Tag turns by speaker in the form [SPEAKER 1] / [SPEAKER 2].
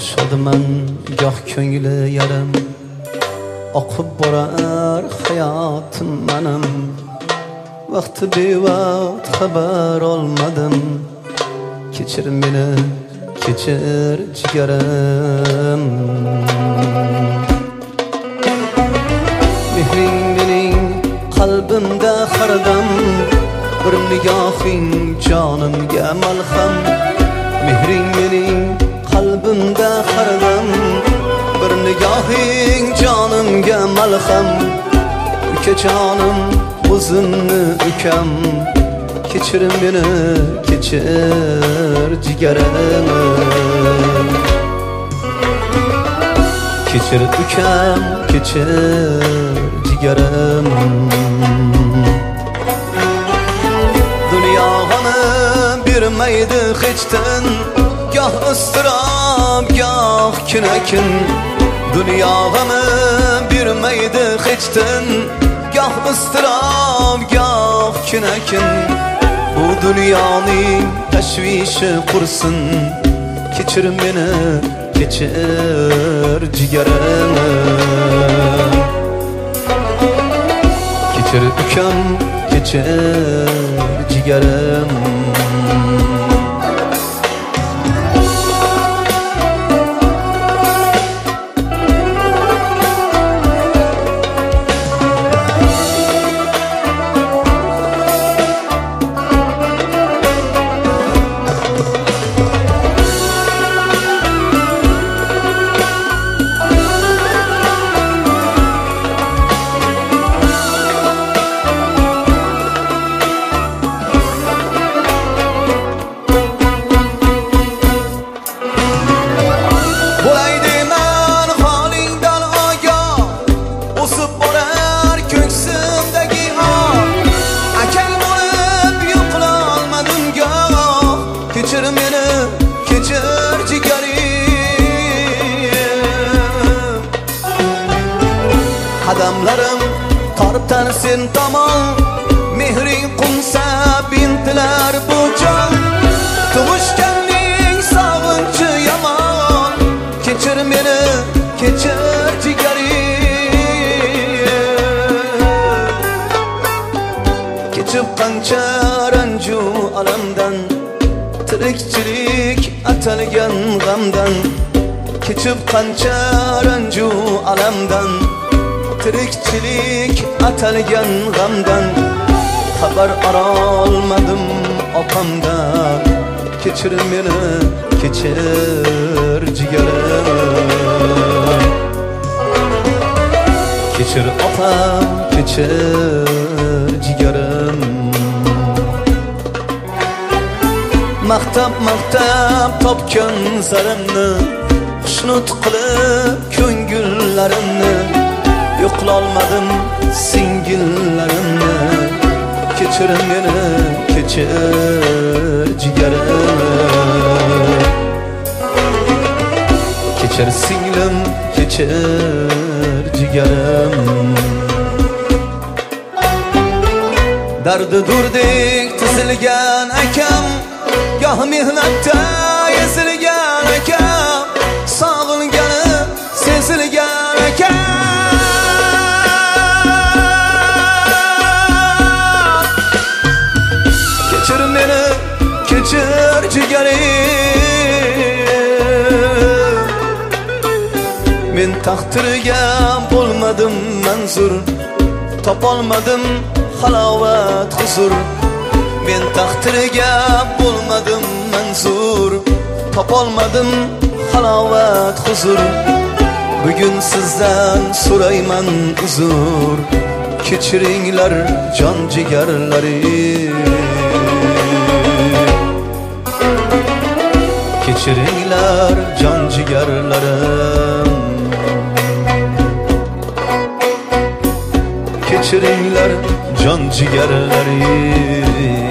[SPEAKER 1] Shodaman goh ko'ngli yarim, oqib borar hayotim menim. Vaqti bevaqt xabar olmadim. Kechir meni, kechir jigarim. Mehring mening qalbimda hardam, bir nigohing jonimga malham. Mehring mening qalbimda hardam, bir nigohing jonimga malham. Ukajonim o'zimni ukam, kechir meni, kechir jigarim. Kechir ukam, kechir jigarim. Dunyo g'ami bermaydi hechdan, goh istirab, goh kinakin. Dunyo g'ami bermaydi hechdan, goh istirab, goh kinakin. Bu dunyoning tashvishi qursin, kechir meni, kechir jigarim. Kechir ukam, kechir jigarim. Kechir meni, kechir jigarim. Qadamlarim tortar sen tomon, mehring qunsa bintilar bu jon. Tug'ishganning sog'inchi yomon, kechir meni, kechir jigarim. Kechib qancha ranju alamdan, tirikchilik atalgan g'amdan. Kechib qancha ranju alamdan, tirikchilik atalgan g'amdan. Xabar olmadim opamdan, kechir meni, kechir jigarim. Kechir opam, kechir jigarim. Maqtab topgan zarimni, xushnud qilib ko'ngillarimni. Yo'qlolmadim singillarimni, kechir meni, kechir jigarim. Kechir singlim, kechir jigarim. Dardi durdek tizilgan akam, goh mehnatda ezilgan akam, sog'ingani sezilgan akam. Kechir meni, kechir jigarim. Men taqdiriga bo'lmadim manzur, topolmadim halovat huzur. Men taqdiriga bo'lmadim manzur, topolmadim halovat huzur. Bugun sizdan so'rayman uzr, kechiringlar jon jigarlarim. Kechiringlar jon jigarlarim. Kechiringlar jon jigarlarim.